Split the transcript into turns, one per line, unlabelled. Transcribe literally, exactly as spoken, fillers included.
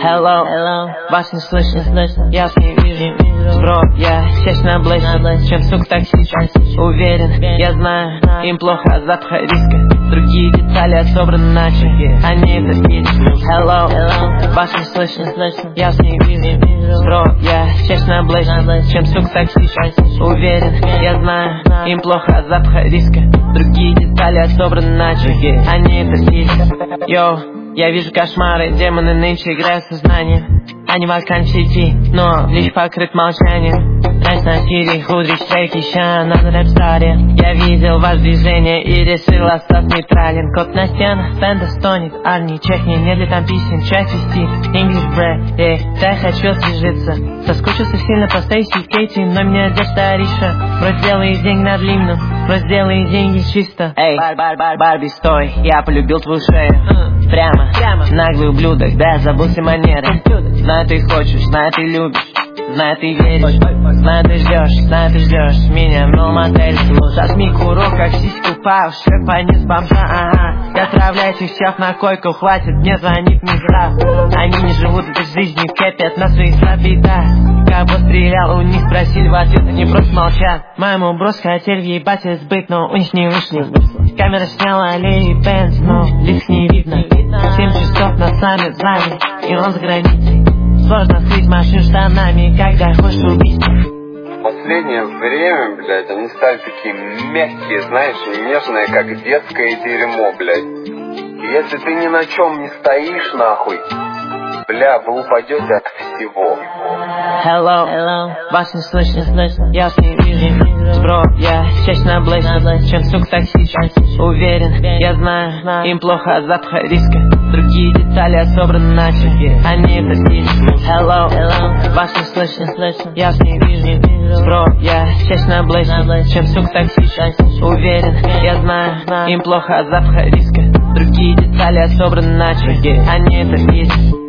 Hello, hello, вас не слышно, я с ней вижу. Бро, я сесть на блэйс, чем сук таксист. Уверен, я знаю, им плохо от запаха риска. Другие детали собраны иначе, они это видят. Hello, hello, вас не слышно, я с ней вижу. Бро, я сесть на блэйс, чем сук таксист. Уверен, я знаю, им плохо от запаха риска. Другие детали собраны иначе, они это видят. Йоу, я вижу кошмары, демоны нынче играют в сознание. Они в сети, но лишь покрыт молчанием. Раньше носили худрич, треки, ща на рэп-старе. Я видел ваше движение и решил остаться нейтрален. Кот на стенах, стенда стонет, Арни, чекни, нет ли там писем, часть вести. English bread, эй, да я хочу освежиться. Соскучился сильно по Стейси и Кейти, но меня ждет Тариша. Брось сделай деньги над Ливном, брось сделай деньги чисто. Эй, Барби, стой, я полюбил твою шею. Прямо, прямо, наглый ублюдок, да, забылся манеры. Знаю, ты хочешь, знаю, ты любишь, знаю, ты веришь, знаю, ты ждешь, знаю, ты ждешь меня в новом отеле. Зажми курок, как сиську по уши, понес бомжа, ага. Я отправляйте всех на койку, хватит, мне звонит Мизрав. Они не живут этой жизнью, кипят на свои слабые, да. Как бы стрелял, у них спросили в ответ, они просто молчат. Моему брос хотели въебать и сбыть, но у них не вышло. Камера сняла аллеи Бенц, но лиц не видно. Семь часов на саммит с нами, и он за границей. Сложно скрыть машин штанами, когда хочешь убить.
В последнее время, блядь, они стали такие мягкие, знаешь, нежные, как детское дерьмо, блядь. И если ты ни на чем не стоишь, нахуй, бля, вы упадете от всего.
Hello, hello, вас не слышно, я с ней вижу. Бро, я сесть на блэйс, чем сук таксист. Уверен, я знаю, им плохо от запаха риска. Другие детали собраны иначе, они это видят. Hello, hello, вас не слышно, я с ней вижу. Бро, я сесть на блэйс, чем сук таксист. Уверен, я знаю, им плохо от запаха риска. Другие детали собраны иначе, они это видят.